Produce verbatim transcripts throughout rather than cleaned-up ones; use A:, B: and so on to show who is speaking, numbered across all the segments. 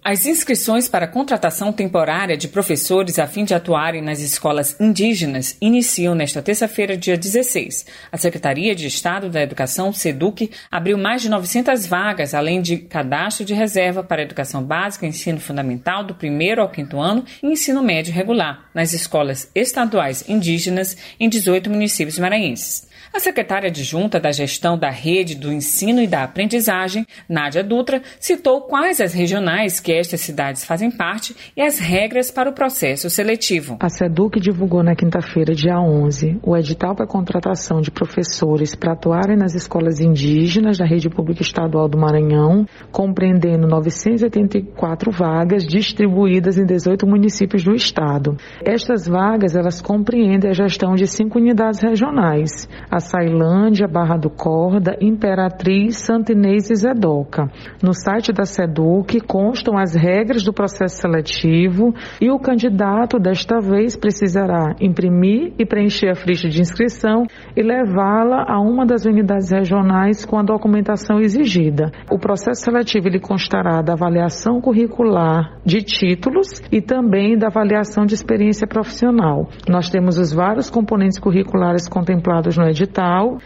A: As inscrições para a contratação temporária de professores a fim de atuarem nas escolas indígenas iniciam nesta terça-feira, dia dezesseis. A Secretaria de Estado da Educação, SEDUC, abriu mais de novecentas vagas, além de cadastro de reserva para educação básica, ensino fundamental do primeiro ao quinto ano e ensino médio regular, nas escolas estaduais indígenas em dezoito municípios maranhenses. A secretária adjunta da Gestão da Rede do Ensino e da Aprendizagem, Nádia Dutra, citou quais as regionais que estas cidades fazem parte e as regras para o processo seletivo.
B: A SEDUC divulgou na quinta-feira, dia onze, o edital para contratação de professores para atuarem nas escolas indígenas da Rede Pública Estadual do Maranhão, compreendendo novecentas e oitenta e quatro vagas distribuídas em dezoito municípios do estado. Estas vagas, elas compreendem a gestão de cinco unidades regionais: a Açailândia, Barra do Corda, Imperatriz, Santa Inês e Zedoca. No site da SEDUC constam as regras do processo seletivo e o candidato, desta vez, precisará imprimir e preencher a ficha de inscrição e levá-la a uma das unidades regionais com a documentação exigida. O processo seletivo ele constará da avaliação curricular de títulos e também da avaliação de experiência profissional. Nós temos os vários componentes curriculares contemplados no edital,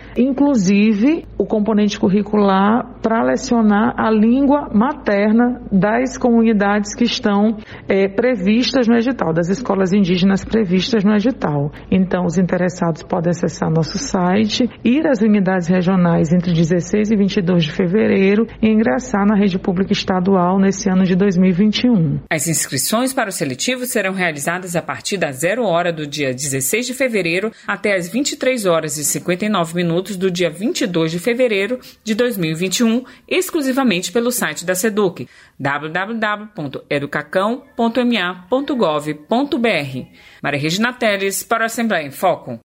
B: inclusive o componente curricular para lecionar a língua materna das comunidades que estão é, previstas no edital, das escolas indígenas previstas no edital. Então, os interessados podem acessar nosso site, ir às unidades regionais entre dezesseis e vinte e dois de fevereiro e ingressar na rede pública estadual nesse ano de dois mil e vinte e um.
A: As inscrições para o seletivo serão realizadas a partir das zero hora do dia dezesseis de fevereiro até as vinte e três horas e cinquenta e nove minutos do dia vinte e dois de fevereiro de dois mil e vinte e um, exclusivamente pelo site da SEDUC, w w w ponto educacão ponto m a ponto gov ponto b r. Maria Regina Teles para a Assembleia em Foco.